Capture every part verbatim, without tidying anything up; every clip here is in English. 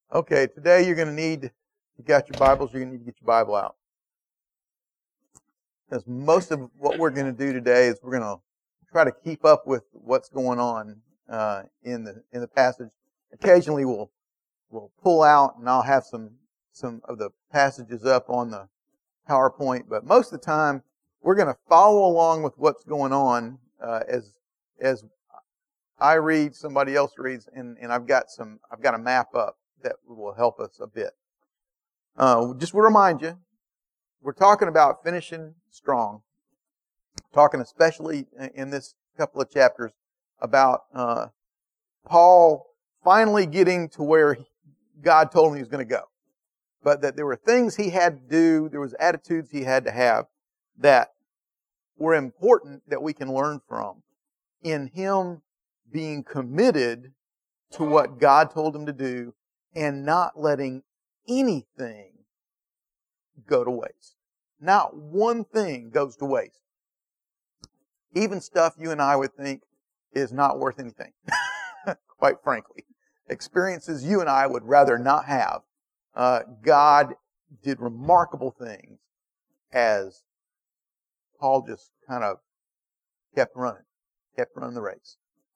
Okay, today you're going to need, if you got your Bibles, you're going to need to get your Bible out. Because most of what we're going to do today is we're going to try to keep up with what's going on uh, in the in the passage. Occasionally we'll we'll pull out and I'll have some some of the passages up on the PowerPoint, but most of the time we're going to follow along with what's going on uh, as as I read, somebody else reads, and, and I've got some I've got a map up that will help us a bit. Uh, just to remind you, we're talking about finishing strong. Talking especially in this couple of chapters about uh, Paul finally getting to where God told him he was going to go. But that there were things he had to do, there was attitudes he had to have that were important that we can learn from in him being committed to what God told him to do and not letting anything go to waste. Not one thing goes to waste. Even stuff you and I would think is not worth anything, quite frankly. Experiences you and I would rather not have. Uh, God did remarkable things as Paul just kind of kept running, kept running the race.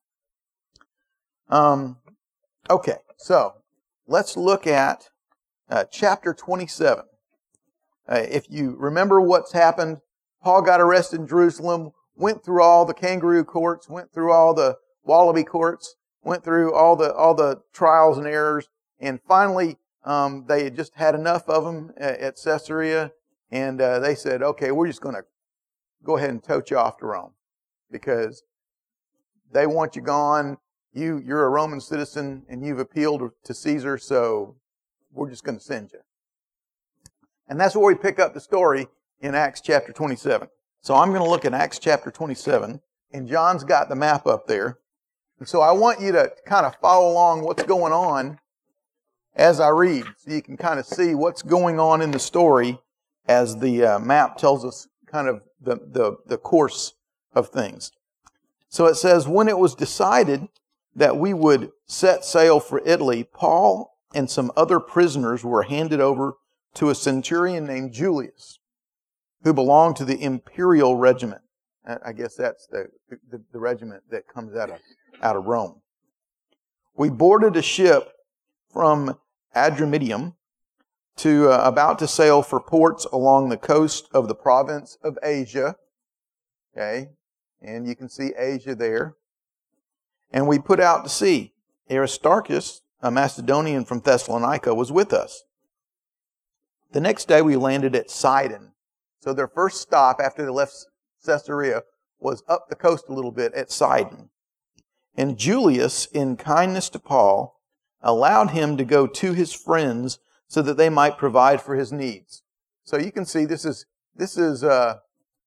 Um, okay, so let's look at uh, chapter twenty-seven. Uh, if you remember what's happened, Paul got arrested in Jerusalem, went through all the kangaroo courts, went through all the wallaby courts, went through all the all the trials and errors, and finally um, they had just had enough of them at, at Caesarea, and uh, they said, "Okay, we're just going to go ahead and tote you off to Rome because they want you gone. You you're a Roman citizen and you've appealed to Caesar, so we're just going to send you." And that's where we pick up the story in Acts chapter twenty-seven. So I'm going to look at Acts chapter twenty-seven, and John's got the map up there. And so I want you to kind of follow along what's going on as I read, so you can kind of see what's going on in the story as the uh, map tells us kind of the, the, the course of things. So it says, when it was decided that we would set sail for Italy, Paul and some other prisoners were handed over to a centurion named Julius, who belonged to the imperial regiment. I guess that's the, the, the regiment that comes out of, out of Rome. We boarded a ship from Adramyttium to uh, about to sail for ports along the coast of the province of Asia. Okay, and you can see Asia there. And we put out to sea. Aristarchus, a Macedonian from Thessalonica, was with us. The next day we landed at Sidon. So their first stop after they left Caesarea was up the coast a little bit at Sidon. And Julius, in kindness to Paul, allowed him to go to his friends so that they might provide for his needs. So you can see this is, this is, uh,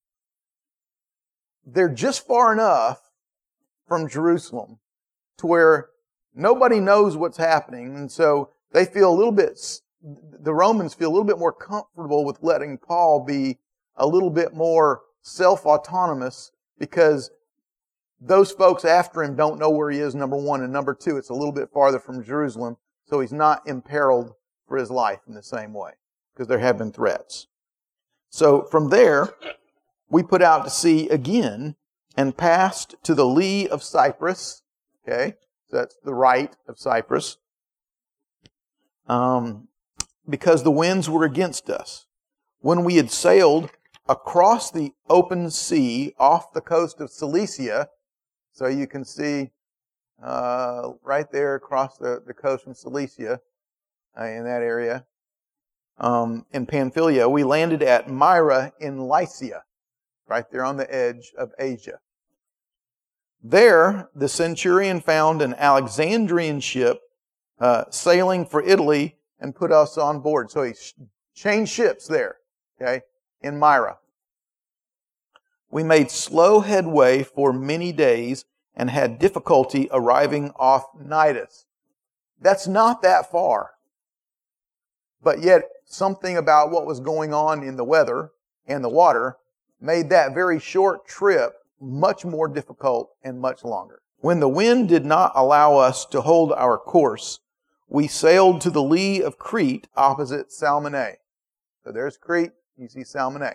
they're just far enough from Jerusalem to where nobody knows what's happening. And so they feel a little bit, the Romans feel a little bit more comfortable with letting Paul be a little bit more self-autonomous because those folks after him don't know where he is, number one. And number two, it's a little bit farther from Jerusalem, so he's not imperiled for his life in the same way because there have been threats. So from there, we put out to sea again and passed to the lee of Cyprus. Okay, so that's the right of Cyprus. Um, because the winds were against us. When we had sailed across the open sea off the coast of Cilicia, so you can see uh, right there across the, the coast from Cilicia, uh, in that area, um, in Pamphylia, we landed at Myra in Lycia, right there on the edge of Asia. There, the centurion found an Alexandrian ship uh, sailing for Italy and put us on board. So he changed ships there, okay, in Myra. We made slow headway for many days and had difficulty arriving off Cnidus. That's not that far. But yet, something about what was going on in the weather and the water made that very short trip much more difficult and much longer. When the wind did not allow us to hold our course, we sailed to the lee of Crete opposite Salmone. So there's Crete, you see Salmone.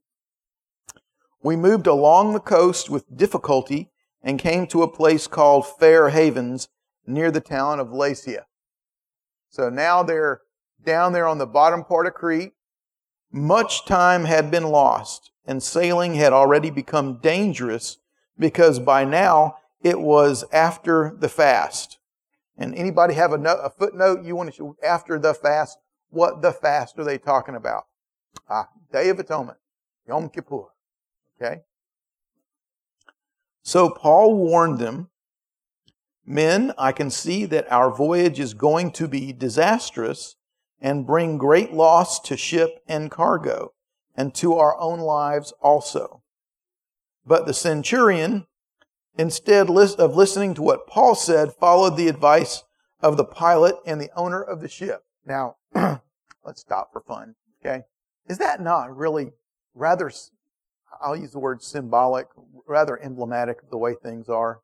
We moved along the coast with difficulty and came to a place called Fair Havens near the town of Lasea. So now they're down there on the bottom part of Crete. Much time had been lost, and sailing had already become dangerous because by now it was after the fast. And anybody have a, note, a footnote you want to show after the fast? What the fast are they talking about? Ah, Day of Atonement, Yom Kippur. Okay? So Paul warned them, "Men, I can see that our voyage is going to be disastrous and bring great loss to ship and cargo, and to our own lives also." But the centurion, instead of listening to what Paul said, followed the advice of the pilot and the owner of the ship. Now, let's stop for fun, okay? Is that not really rather, I'll use the word symbolic, rather emblematic of the way things are?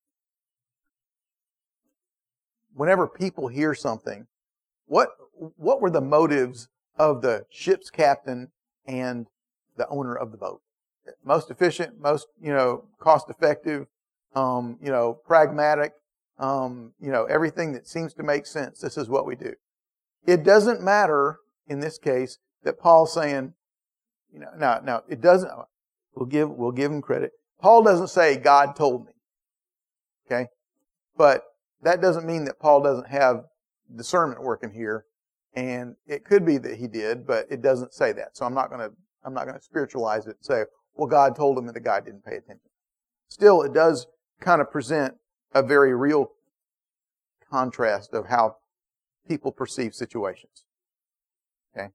Whenever people hear something, what what were the motives of the ship's captain and the owner of the boat? Most efficient, most, you know, cost effective, um, you know, pragmatic, um, you know, everything that seems to make sense. This is what we do. It doesn't matter in this case that Paul's saying, you know, now, now it doesn't. We'll give we'll give him credit. Paul doesn't say God told me, okay, but that doesn't mean that Paul doesn't have discernment working here, and it could be that he did, but it doesn't say that. So I'm not going to I'm not going to spiritualize it and say, well, God told him and the guy didn't pay attention. Still, it does kind of present a very real contrast of how people perceive situations. Okay,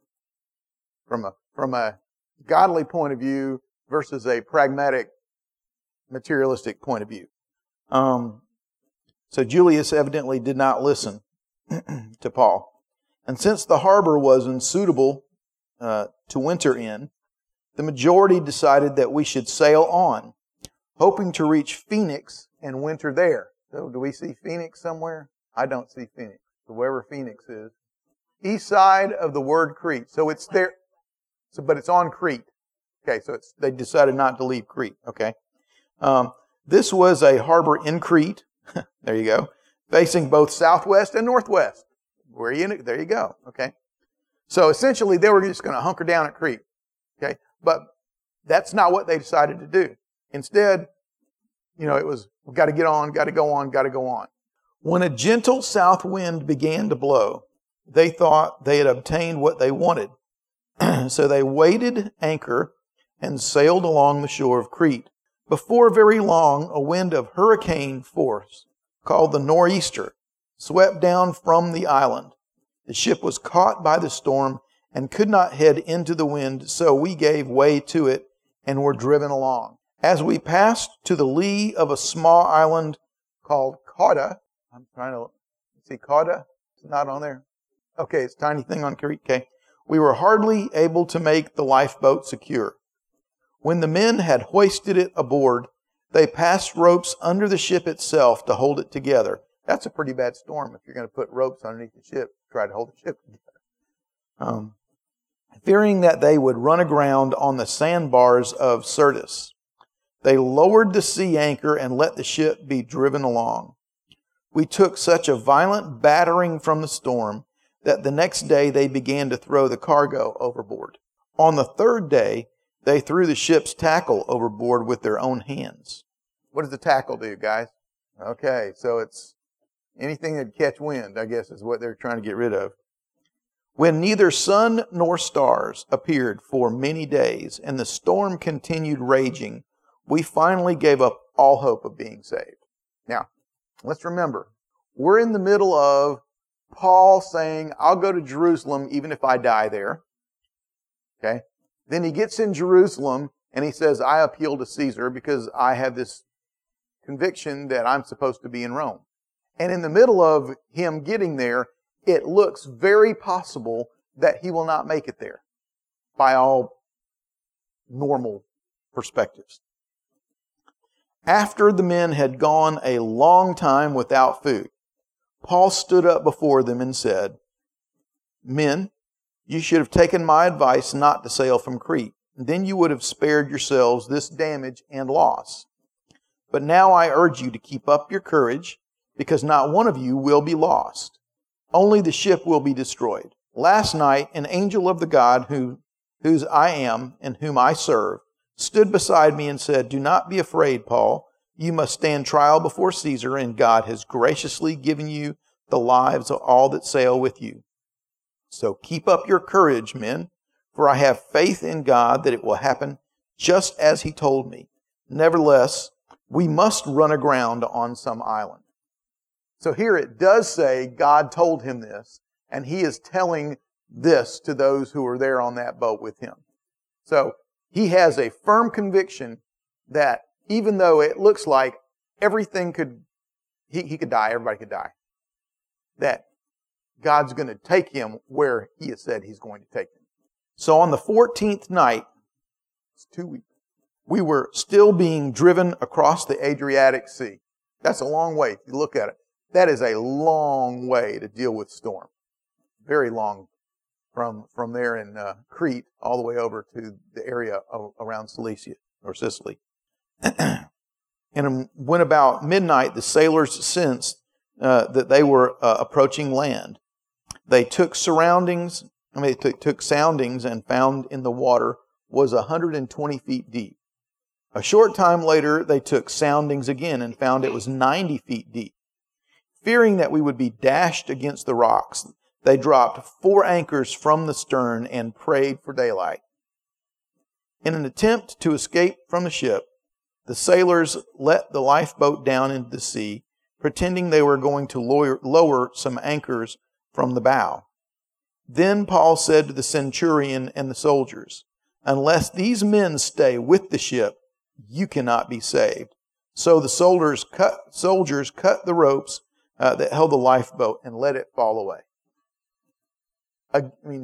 from a from a godly point of view versus a pragmatic, materialistic point of view. Um, so Julius evidently did not listen to Paul. And since the harbor was unsuitable uh, to winter in, the majority decided that we should sail on, hoping to reach Phoenix and winter there. So do we see Phoenix somewhere? I don't see Phoenix. So wherever Phoenix is. East side of the word Crete. So it's there, so, but it's on Crete. Okay, so it's, they decided not to leave Crete. Okay. Um, this was a harbor in Crete. There you go. Facing both southwest and northwest. Where you in, there you go. Okay. So essentially they were just going to hunker down at Crete. Okay. But that's not what they decided to do. Instead, you know, it was, we've got to get on, got to go on, got to go on. When a gentle south wind began to blow, they thought they had obtained what they wanted. So they weighed anchor and sailed along the shore of Crete. Before very long, a wind of hurricane force, called the nor'easter, swept down from the island. The ship was caught by the storm and could not head into the wind, so we gave way to it and were driven along. As we passed to the lee of a small island called Cauda, I'm trying to see Cauda. It's not on there. Okay, it's a tiny thing on Crete. Okay, we were hardly able to make the lifeboat secure. When the men had hoisted it aboard, they passed ropes under the ship itself to hold it together. That's a pretty bad storm if you're going to put ropes underneath the ship, try to hold the ship together. Um, fearing that they would run aground on the sandbars of Syrtis, they lowered the sea anchor and let the ship be driven along. We took such a violent battering from the storm that the next day they began to throw the cargo overboard. On the third day, they threw the ship's tackle overboard with their own hands. What does the tackle do, guys? Okay, so it's anything that'd catch wind, I guess, is what they're trying to get rid of. When neither sun nor stars appeared for many days and the storm continued raging, we finally gave up all hope of being saved. Now, let's remember, we're in the middle of Paul saying, I'll go to Jerusalem even if I die there. Okay? Then he gets in Jerusalem and he says, I appeal to Caesar because I have this conviction that I'm supposed to be in Rome. And in the middle of him getting there, it looks very possible that he will not make it there by all normal perspectives. After the men had gone a long time without food, Paul stood up before them and said, "Men, you should have taken my advice not to sail from Crete. Then you would have spared yourselves this damage and loss. But now I urge you to keep up your courage, because not one of you will be lost. Only the ship will be destroyed. Last night, an angel of the God who, whose I am and whom I serve stood beside me and said, 'Do not be afraid, Paul. You must stand trial before Caesar, and God has graciously given you the lives of all that sail with you. So keep up your courage, men, for I have faith in God that it will happen just as He told me. Nevertheless, we must run aground on some island.'" So here it does say God told him this, and he is telling this to those who are there on that boat with him. So he has a firm conviction that even though it looks like everything could, he, he could die, everybody could die, that God's going to take him where He has said He's going to take him. So on the fourteenth night, it's two weeks, we were still being driven across the Adriatic Sea. That's a long way if you look at it. That is a long way to deal with storm. Very long from from there in uh, Crete all the way over to the area of, around Cilicia or Sicily. And when about midnight, the sailors sensed uh, that they were uh, approaching land. They took surroundings, I mean, they took, took soundings and found in the water was one hundred twenty feet deep. A short time later, they took soundings again and found it was ninety feet deep. Fearing that we would be dashed against the rocks, they dropped four anchors from the stern and prayed for daylight. In an attempt to escape from the ship, the sailors let the lifeboat down into the sea, pretending they were going to lower, lower some anchors from the bow. Then Paul said to the centurion and the soldiers, "Unless these men stay with the ship, you cannot be saved." So the soldiers cut, soldiers cut the ropes uh, that held the lifeboat and let it fall away. I mean,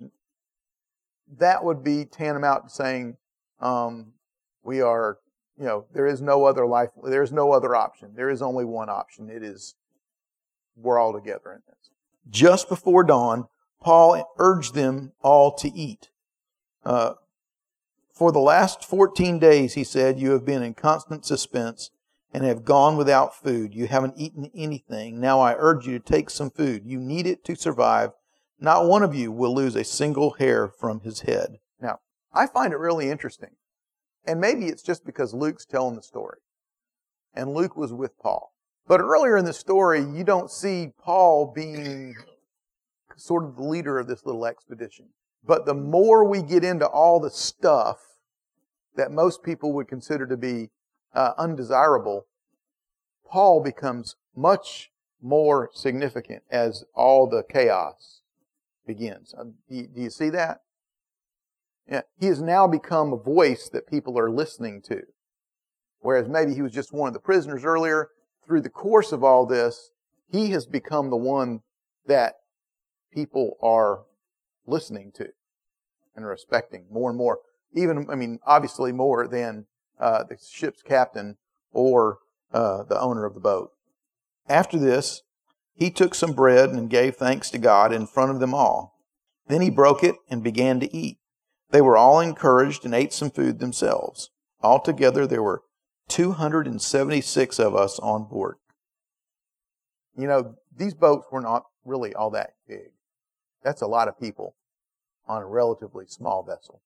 that would be tantamount to saying, um, we are, you know, there is no other life, there is no other option. There is only one option. It is, we're all together in this. Just before dawn, Paul urged them all to eat. Uh, For the last fourteen days, he said, you have been in constant suspense and have gone without food. You haven't eaten anything. Now I urge you to take some food. You need it to survive. Not one of you will lose a single hair from his head. Now, I find it really interesting. And maybe it's just because Luke's telling the story. And Luke was with Paul. But earlier in the story, you don't see Paul being sort of the leader of this little expedition. But the more we get into all the stuff that most people would consider to be uh, undesirable, Paul becomes much more significant as all the chaos begins. Uh, do, you, do you see that? Yeah, he has now become a voice that people are listening to. Whereas maybe he was just one of the prisoners earlier. Through the course of all this, he has become the one that people are listening to and respecting more and more. Even, I mean, obviously more than uh, the ship's captain or uh, the owner of the boat. After this, he took some bread and gave thanks to God in front of them all. Then he broke it and began to eat. They were all encouraged and ate some food themselves. Altogether, there were two hundred seventy-six of us on board. You know, these boats were not really all that big. That's a lot of people on a relatively small vessel.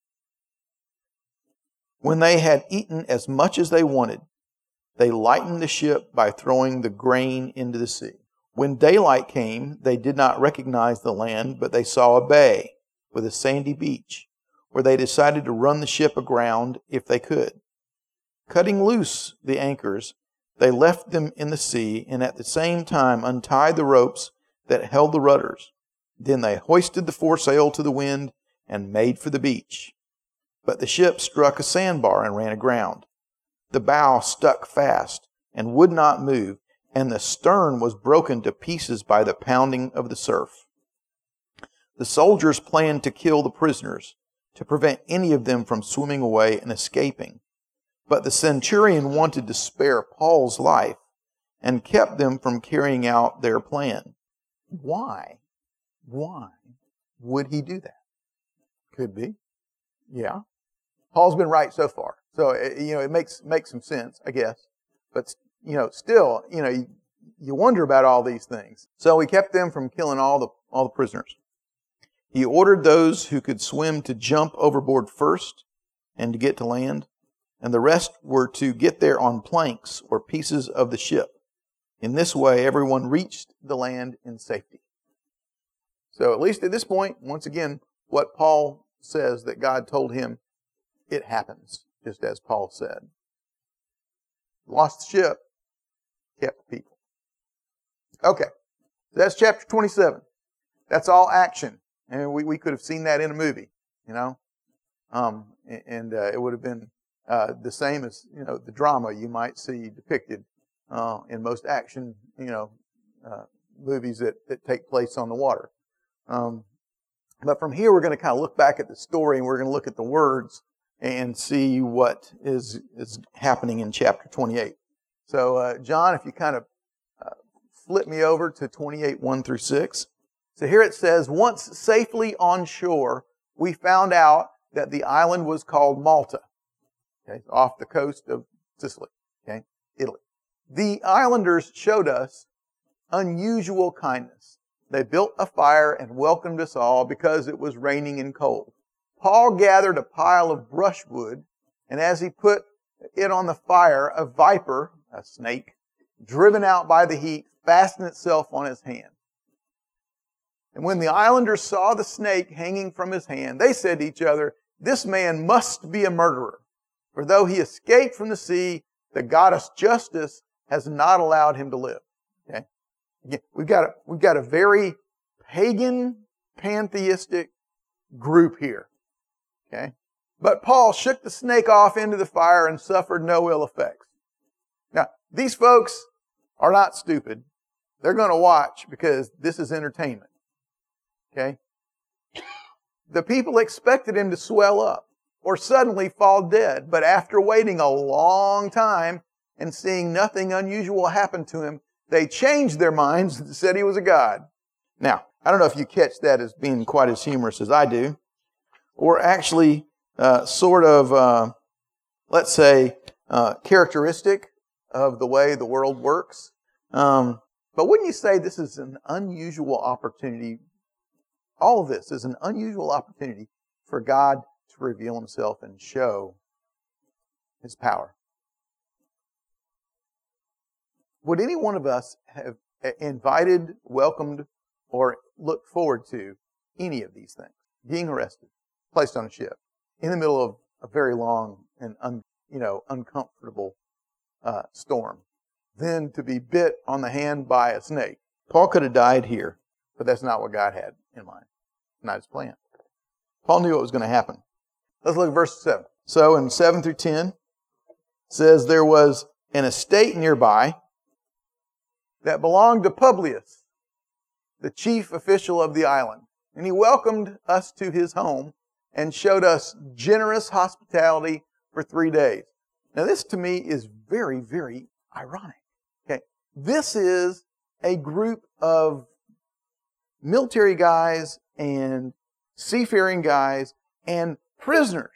When they had eaten as much as they wanted, they lightened the ship by throwing the grain into the sea. When daylight came, they did not recognize the land, but they saw a bay with a sandy beach, where they decided to run the ship aground if they could. Cutting loose the anchors, they left them in the sea and at the same time untied the ropes that held the rudders. Then they hoisted the foresail to the wind and made for the beach. But the ship struck a sandbar and ran aground. The bow stuck fast and would not move, and the stern was broken to pieces by the pounding of the surf. The soldiers planned to kill the prisoners, to prevent any of them from swimming away and escaping. But the centurion wanted to spare Paul's life, and kept them from carrying out their plan. Why? Why would he do that? Could be. Yeah. Paul's been right so far. So, you know, it makes makes some sense, I guess. But, you know, still, you know, you, you wonder about all these things. So he kept them from killing all the all the prisoners. He ordered those who could swim to jump overboard first and to get to land, and the rest were to get there on planks or pieces of the ship. In this way, everyone reached the land in safety. So at least at this point, once again, what Paul says that God told him, it happens, just as Paul said. Lost the ship, kept the people. Okay, that's chapter twenty-seven. That's all action. And we, we could have seen that in a movie, you know. Um, and uh, it would have been uh, the same as, you know, the drama you might see depicted uh, in most action, you know, uh, movies that, that take place on the water. Um, but from here, we're going to kind of look back at the story, and we're going to look at the words and see what is is happening in chapter twenty-eight. So, uh, John, if you kind of uh, flip me over to twenty-eight, one through six. So here it says, once safely on shore, we found out that the island was called Malta, okay, off the coast of Sicily, okay, Italy. The islanders showed us unusual kindness. They built a fire and welcomed us all because it was raining and cold. Paul gathered a pile of brushwood, and as he put it on the fire, a viper, a snake, driven out by the heat, fastened itself on his hand. And when the islanders saw the snake hanging from his hand, they said to each other, "This man must be a murderer. For though he escaped from the sea, the goddess Justice has not allowed him to live." Okay? Again, we've got a, we've got a very pagan, pantheistic group here. Okay? But Paul shook the snake off into the fire and suffered no ill effects. Now, these folks are not stupid. They're going to watch because this is entertainment. Okay? The people expected him to swell up or suddenly fall dead, but after waiting a long time and seeing nothing unusual happen to him, they changed their minds and said he was a god. Now, I don't know if you catch that as being quite as humorous as I do, or actually uh, sort of, uh, let's say, uh, characteristic of the way the world works. Um, but wouldn't you say this is an unusual opportunity? All of this is an unusual opportunity for God to reveal Himself and show His power. Would any one of us have invited, welcomed, or looked forward to any of these things? Being arrested, placed on a ship, in the middle of a very long and un, you know uncomfortable uh, storm, then to be bit on the hand by a snake. Paul could have died here, but that's not what God had in mind. Not His plan. Paul knew what was going to happen. Let's look at verse seven. So in seven through ten, it says there was an estate nearby that belonged to Publius, the chief official of the island. And he welcomed us to his home and showed us generous hospitality for three days. Now this to me is very, very ironic. Okay, this is a group of military guys and seafaring guys and prisoners.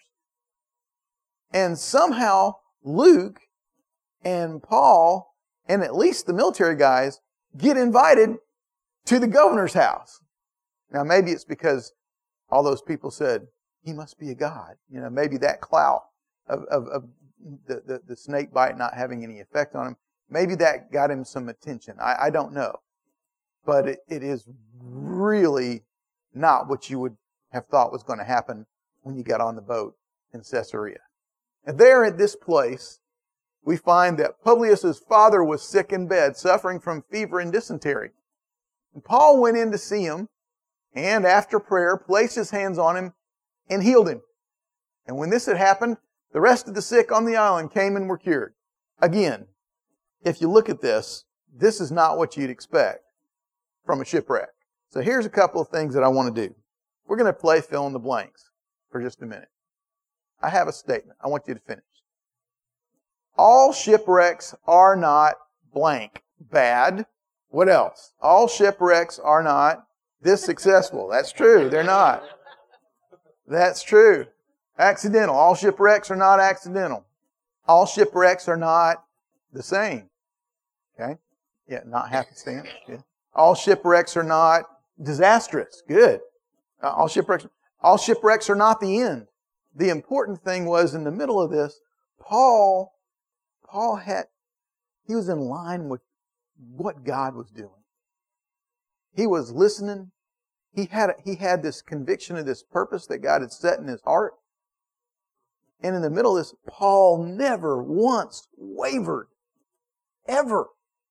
And somehow Luke and Paul and at least the military guys get invited to the governor's house. Now maybe it's because all those people said, he must be a god. You know, maybe that clout of, of, of the, the, the snake bite not having any effect on him, maybe that got him some attention. I, I don't know. But it, it is really not what you would have thought was going to happen when you got on the boat in Caesarea. And there at this place, we find that Publius's father was sick in bed, suffering from fever and dysentery. And Paul went in to see him, and after prayer, placed his hands on him and healed him. And when this had happened, the rest of the sick on the island came and were cured. Again, if you look at this, this is not what you'd expect from a shipwreck. So here's a couple of things that I want to do. We're going to play fill in the blanks for just a minute. I have a statement. I want you to finish. All shipwrecks are not blank. bad. What else? All shipwrecks are not this successful. That's true. They're not. That's true. Accidental. All shipwrecks are not accidental. All shipwrecks are not the same. Okay? Yeah, not happenstance. Yeah. All shipwrecks are not disastrous. Good. Uh, all shipwrecks, all shipwrecks are not the end. The important thing was in the middle of this, Paul, Paul had, he was in line with what God was doing. He was listening. He had, he had this conviction of this purpose that God had set in his heart. And in the middle of this, Paul never once wavered. Ever.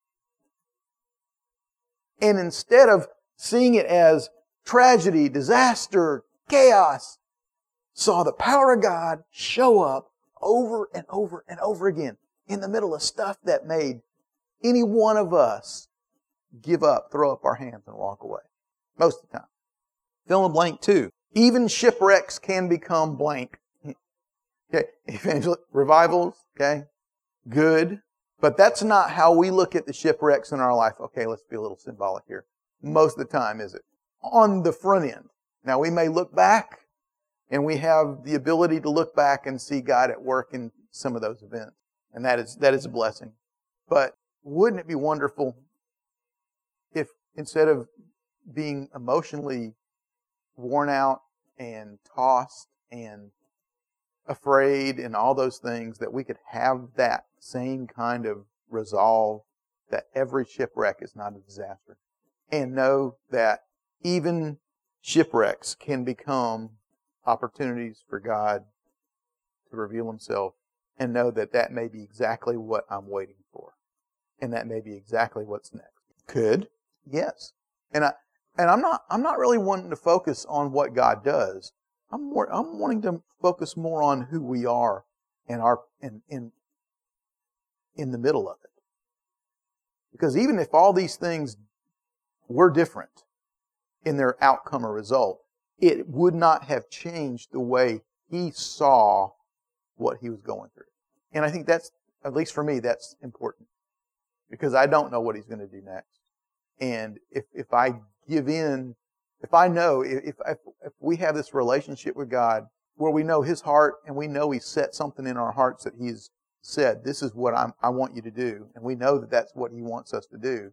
And instead of seeing it as tragedy, disaster, chaos, saw the power of God show up over and over and over again in the middle of stuff that made any one of us give up, throw up our hands and walk away. Most of the time. Fill in the blank too. Even shipwrecks can become blank. Okay, evangel- revivals, okay, good. But that's not how we look at the shipwrecks in our life. Okay, let's be a little symbolic here. Most of the time, is it? On the front end. Now, we may look back, and we have the ability to look back and see God at work in some of those events. And that is that is a blessing. But wouldn't it be wonderful if instead of being emotionally worn out and tossed and afraid and all those things, that we could have that same kind of resolve that every shipwreck is not a disaster. And know that even shipwrecks can become opportunities for God to reveal Himself, and know that that may be exactly what I'm waiting for. And that may be exactly what's next. Could? Yes. And I and I'm not I'm not really wanting to focus on what God does. I'm more, I'm wanting to focus more on who we are and our in in in the middle of it. Because even if all these things were different in their outcome or result, it would not have changed the way He saw what He was going through. And I think that's, at least for me, that's important. Because I don't know what He's going to do next. And if if I give in, if I know, if, if if we have this relationship with God where we know His heart and we know He's set something in our hearts that He's said, this is what I'm, I want you to do, and we know that that's what He wants us to do,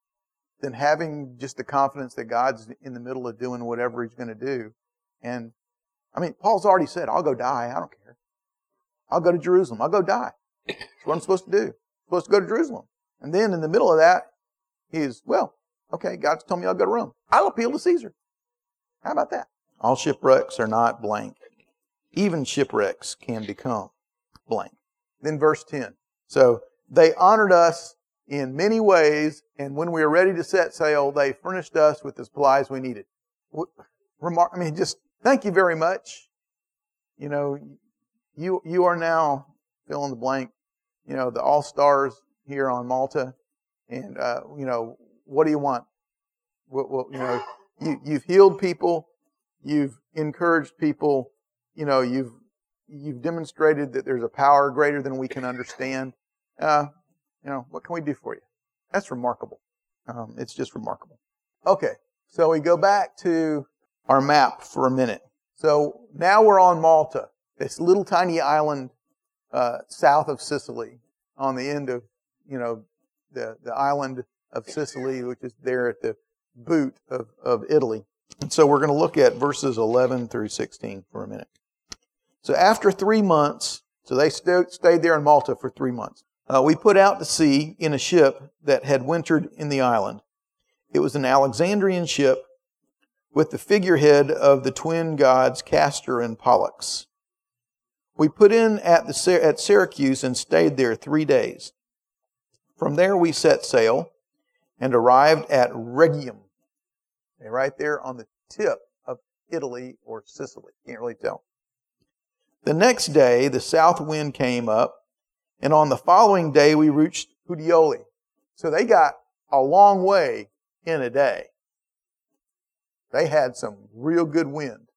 then having just the confidence that God's in the middle of doing whatever He's going to do. And, I mean, Paul's already said, I'll go die. I don't care. I'll go to Jerusalem. I'll go die. That's what I'm supposed to do. I'm supposed to go to Jerusalem. And then in the middle of that, he's, well, okay, God's told me I'll go to Rome. I'll appeal to Caesar. How about that? All shipwrecks are not blank. Even shipwrecks can become blank. Then verse ten. So they honored us in many ways, and when we were ready to set sail, they furnished us with the supplies we needed. Remark, I mean, just thank you very much. You know, you you are now, fill in the blank, you know, the all-stars here on Malta. And, uh, you know, what do you want? What, what, you know, you, you've healed people. You've encouraged people. You know, you've you've demonstrated that there's a power greater than we can understand. Uh, you know, what can we do for you? That's remarkable. Um, it's just remarkable. Okay, so we go back to our map for a minute. So now we're on Malta, this little tiny island uh, south of Sicily, on the end of, you know, the, the island of Sicily, which is there at the boot of, of Italy. And so we're going to look at verses eleven through sixteen for a minute. So after three months, so they st- stayed there in Malta for three months. Uh, we put out to sea in a ship that had wintered in the island. It was an Alexandrian ship with the figurehead of the twin gods Castor and Pollux. We put in at the at Syracuse and stayed there three days. From there we set sail and arrived at Rhegium, right there on the tip of Italy or Sicily. Can't really tell. The next day the south wind came up, and on the following day we reached Puteoli. So they got a long way in a day. They had some real good wind.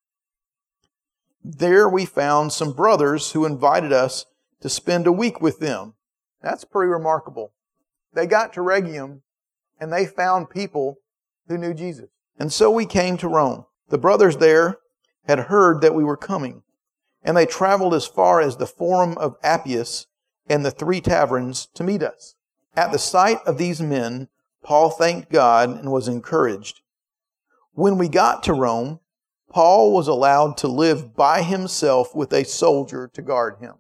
There we found some brothers who invited us to spend a week with them. That's pretty remarkable. they got to Rhegium and they found people who knew Jesus. And so we came to Rome. The brothers there had heard that we were coming, and they traveled as far as the Forum of Appius and the Three Taverns to meet us. At the sight of these men, Paul thanked God and was encouraged. When we got to Rome, Paul was allowed to live by himself with a soldier to guard him.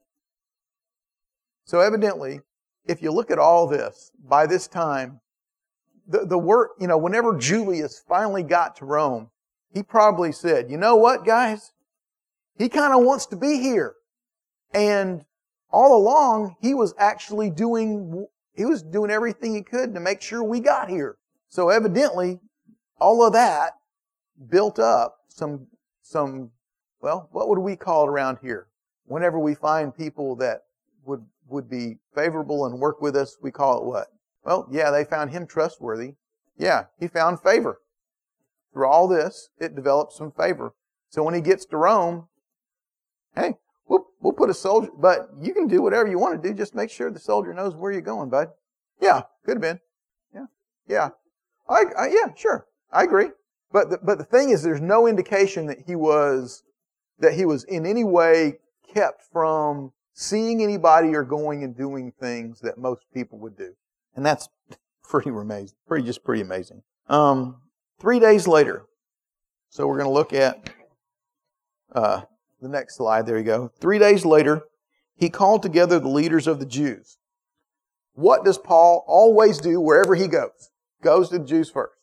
So evidently, if you look at all this, by this time, the, the work, you know, whenever Julius finally got to Rome, he probably said, you know what, guys? He kind of wants to be here. And all along, he was actually doing, he was doing everything he could to make sure we got here. So evidently, all of that built up some, some, well, what would we call it around here? Whenever we find people that would, would be favorable and work with us, we call it what? Well, yeah, they found him trustworthy. Yeah, he found favor. Through all this, it developed some favor. So when he gets to Rome, hey, we'll, we'll put a soldier, but you can do whatever you want to do. Just make sure the soldier knows where you're going, bud. Yeah, could have been. Yeah, yeah. I, I, yeah, sure. I agree. But the, but the thing is, there's no indication that he was, that he was in any way kept from seeing anybody or going and doing things that most people would do. And that's pretty amazing. Pretty, just pretty amazing. Um, three days later, so we're going to look at uh, the next slide. There you go. Three days later, he called together the leaders of the Jews. What does Paul always do wherever he goes? Goes to the Jews first.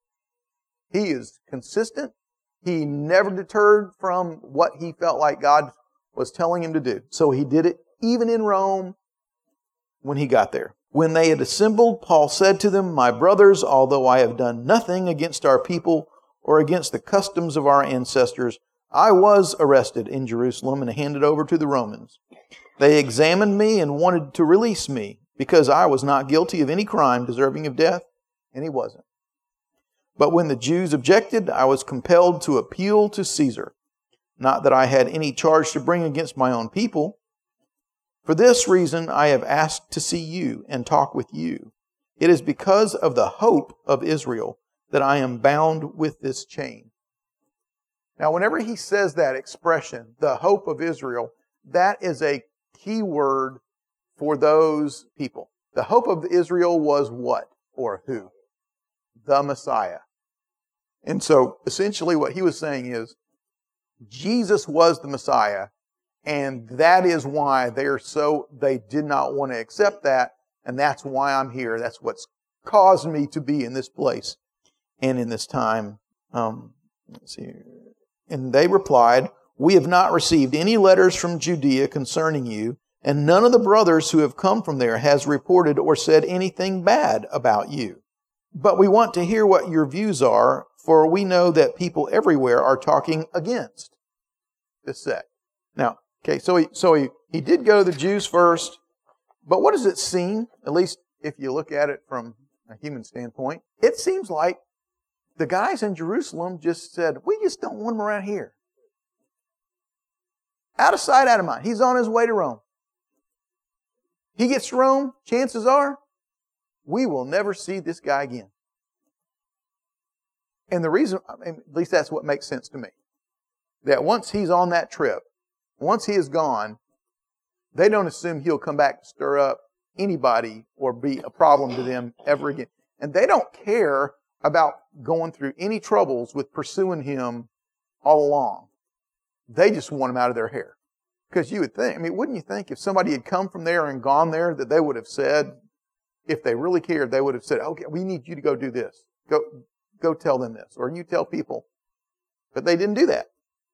He is consistent. He never deterred from what he felt like God was telling him to do. So he did it even in Rome when he got there. When they had assembled, Paul said to them, "My brothers, although I have done nothing against our people or against the customs of our ancestors, I was arrested in Jerusalem and handed over to the Romans. They examined me and wanted to release me because I was not guilty of any crime deserving of death," and he wasn't. "But when the Jews objected, I was compelled to appeal to Caesar. Not that I had any charge to bring against my own people. For this reason I have asked to see you and talk with you. It is because of the hope of Israel that I am bound with this chain." Now, whenever he says that expression, the hope of Israel, that is a key word for those people. The hope of Israel was what or who? The Messiah. And so, essentially what he was saying is, Jesus was the Messiah, and that is why they're so, they did not want to accept that, and that's why I'm here. That's what's caused me to be in this place and in this time. Um, let's see. And they replied, "We have not received any letters from Judea concerning you, and none of the brothers who have come from there has reported or said anything bad about you. But we want to hear what your views are, for we know that people everywhere are talking against this sect." Now, okay, so he so he, he did go to the Jews first, but what does it seem, at least if you look at it from a human standpoint, it seems like the guys in Jerusalem just said, we just don't want him around here. Out of sight, out of mind. He's on his way to Rome. He gets to Rome, chances are, we will never see this guy again. And the reason, I mean, at least that's what makes sense to me, that once he's on that trip, once he is gone, they don't assume he'll come back to stir up anybody or be a problem to them ever again. And they don't care about going through any troubles with pursuing him all along. They just want him out of their hair. Because you would think, I mean, wouldn't you think if somebody had come from there and gone there that they would have said, if they really cared, they would have said, okay, we need you to go do this. Go, go tell them this. Or you tell people. But they didn't do that.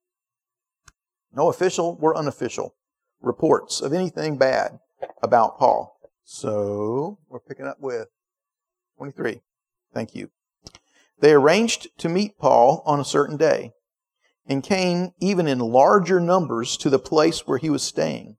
No official or unofficial reports of anything bad about Paul. So, we're picking up with twenty-three. Thank you. They arranged to meet Paul on a certain day, and came even in larger numbers to the place where he was staying.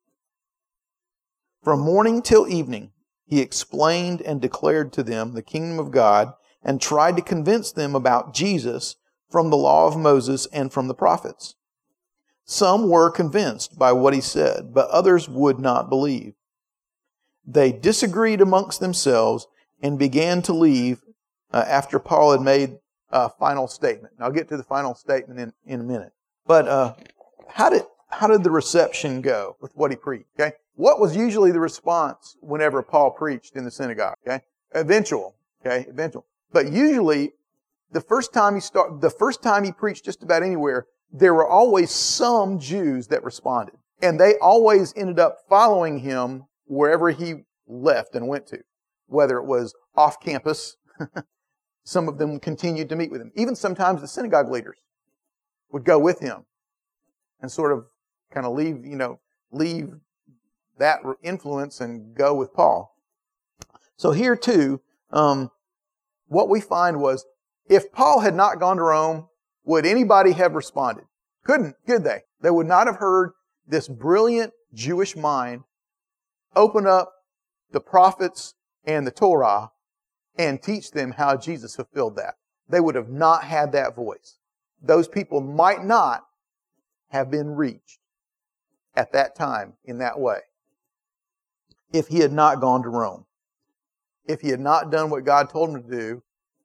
From morning till evening, he explained and declared to them the kingdom of God, and tried to convince them about Jesus from the law of Moses and from the prophets. Some were convinced by what he said, but others would not believe. They disagreed amongst themselves and began to leave uh, after Paul had made a final statement. And I'll get to the final statement in, in a minute. But uh, how did how did the reception go with what he preached? Okay, what was usually the response whenever Paul preached in the synagogue? Okay, eventual. Okay, eventual. But usually, the first time he start, the first time he preached just about anywhere, there were always some Jews that responded, and they always ended up following him wherever he left and went to, whether it was off campus. Some of them continued to meet with him. Even sometimes the synagogue leaders would go with him and sort of kind of leave, you know, leave that influence and go with Paul. So here too, um, what we find was, if Paul had not gone to Rome, would anybody have responded? Couldn't, could they? They would not have heard this brilliant Jewish mind open up the prophets and the Torah and teach them how Jesus fulfilled that. They would have not had that voice. Those people might not have been reached at that time in that way if he had not gone to Rome. If he had not done what God told him to do,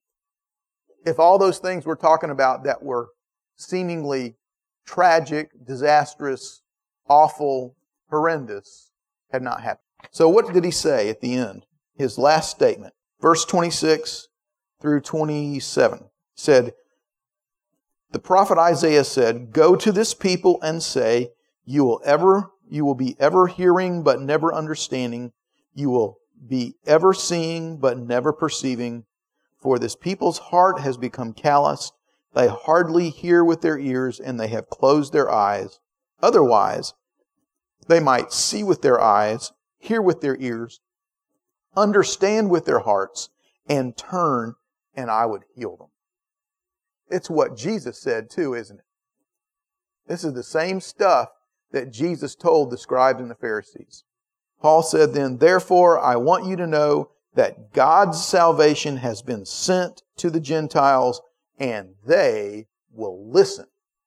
if all those things we're talking about that were seemingly tragic, disastrous, awful, horrendous had not happened. So what did he say at the end? His last statement. Verse twenty-six through twenty-seven said, the prophet Isaiah said, "Go to this people and say, you will ever, you will be ever hearing but never understanding. You will be ever seeing but never perceiving. For this people's heart has become calloused. They hardly hear with their ears, and they have closed their eyes. Otherwise, they might see with their eyes, hear with their ears, understand with their hearts, and turn, and I would heal them." It's what Jesus said too, isn't it? This is the same stuff that Jesus told the scribes and the Pharisees. Paul said then, "Therefore, I want you to know that God's salvation has been sent to the Gentiles, and they will listen."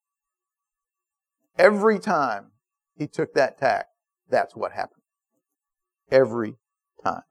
Every time he took that tack, that's what happened. Every time.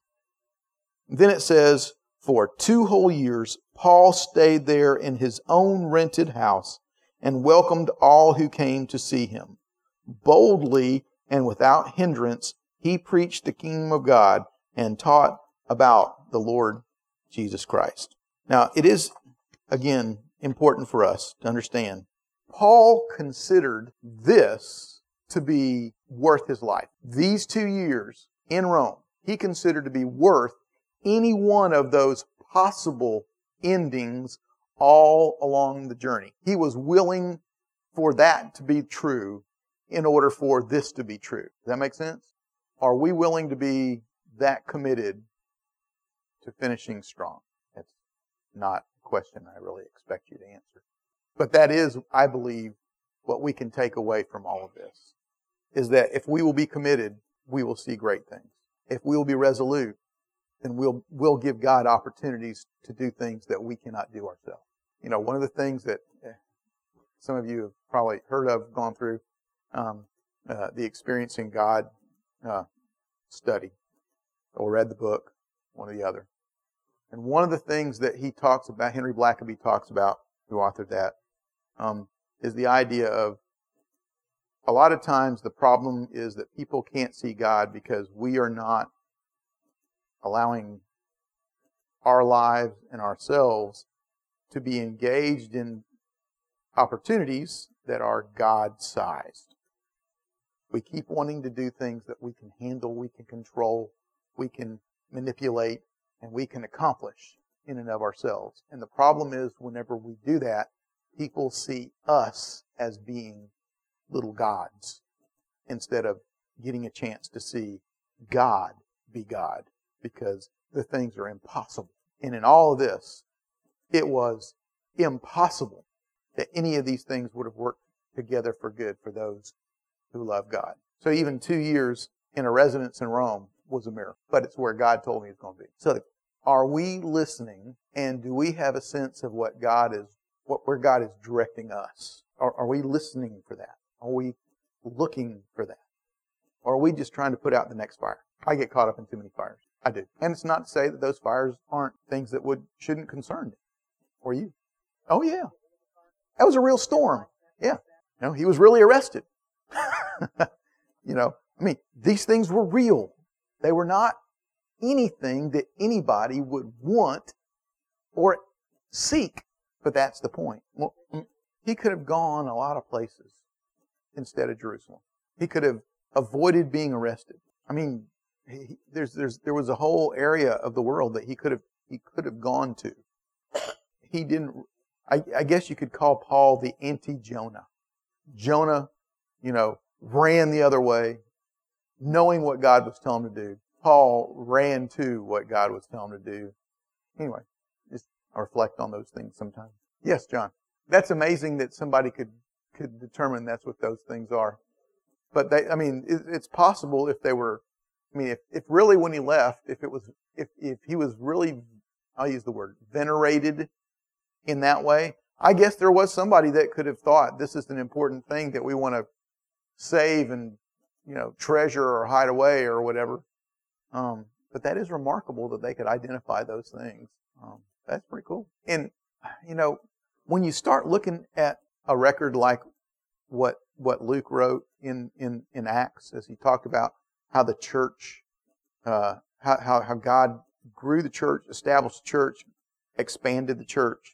Then it says, for two whole years, Paul stayed there in his own rented house and welcomed all who came to see him. Boldly and without hindrance, he preached the kingdom of God and taught about the Lord Jesus Christ. Now, it is, again, important for us to understand, Paul considered this to be worth his life. These two years in Rome, he considered to be worth any one of those possible endings all along the journey. He was willing for that to be true in order for this to be true. Does that make sense? Are we willing to be that committed to finishing strong? That's not a question I really expect you to answer. But that is, I believe, what we can take away from all of this, is that if we will be committed, we will see great things. If we will be resolute, then we'll we'll give God opportunities to do things that we cannot do ourselves. You know, one of the things that some of you have probably heard of, gone through, um, uh, the Experiencing God uh, study, or read the book, one or the other. And one of the things that he talks about, Henry Blackaby talks about, who authored that, um, is the idea of, a lot of times the problem is that people can't see God because we are not allowing our lives and ourselves to be engaged in opportunities that are God-sized. We keep wanting to do things that we can handle, we can control, we can manipulate, and we can accomplish in and of ourselves. And the problem is, whenever we do that, people see us as being little gods instead of getting a chance to see God be God, because the things are impossible. And in all of this, it was impossible that any of these things would have worked together for good for those who love God. So even two years in a residence in Rome was a miracle, but it's where God told me it's going to be. So are we listening, and do we have a sense of what God is, what where God is directing us? Are, are we listening for that? Are we looking for that? Or are we just trying to put out the next fire? I get caught up in too many fires. I do. And it's not to say that those fires aren't things that would shouldn't concern me or you. Oh, yeah. That was a real storm. Yeah. You know, he was really arrested. You know, I mean, these things were real. They were not anything that anybody would want or seek. But that's the point. Well, he could have gone a lot of places instead of Jerusalem. He could have avoided being arrested. I mean, he, there's, there's, there was a whole area of the world that he could have, he could have gone to. He didn't, I, I guess you could call Paul the anti-Jonah. Jonah, you know, ran the other way, knowing what God was telling him to do. Paul ran to what God was telling him to do. Anyway, just reflect on those things sometimes. Yes, John. That's amazing that somebody could, could determine that's what those things are. But they, I mean, it, it's possible if they were, I mean, if, if really when he left, if it was, if, if he was really, I'll use the word, venerated in that way, I guess there was somebody that could have thought this is an important thing that we want to save and, you know, treasure or hide away or whatever. Um, but that is remarkable that they could identify those things. Um, that's pretty cool. And, you know, when you start looking at a record like what what Luke wrote in, in, in Acts, as he talked about how the church, uh, how, how, how God grew the church, established the church, expanded the church,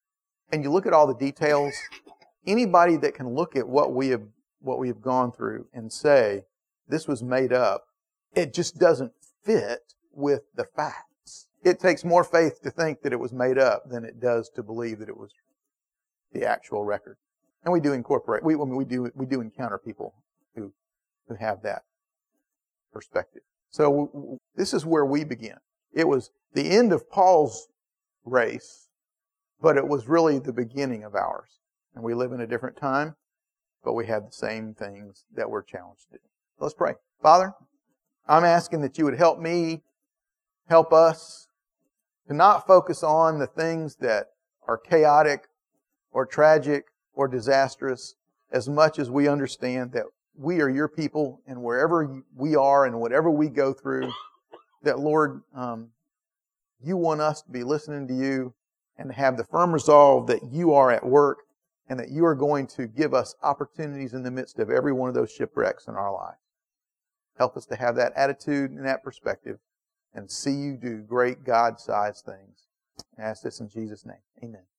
and you look at all the details, anybody that can look at what we have what we have gone through and say, this was made up, it just doesn't fit with the facts. It takes more faith to think that it was made up than it does to believe that it was the actual record. And we do incorporate, we, I mean, we do we do encounter people who who have that perspective. So w- w- this is where we begin. It was the end of Paul's race, but it was really the beginning of ours. And we live in a different time, but we have the same things that we're challenged to. Let's pray. Father, I'm asking that you would help me, help us to not focus on the things that are chaotic or tragic or disastrous as much as we understand that we are your people, and wherever we are and whatever we go through, that, Lord, um, you want us to be listening to you and have the firm resolve that you are at work and that you are going to give us opportunities in the midst of every one of those shipwrecks in our lives. Help us to have that attitude and that perspective and see you do great God-sized things. I ask this in Jesus' name. Amen.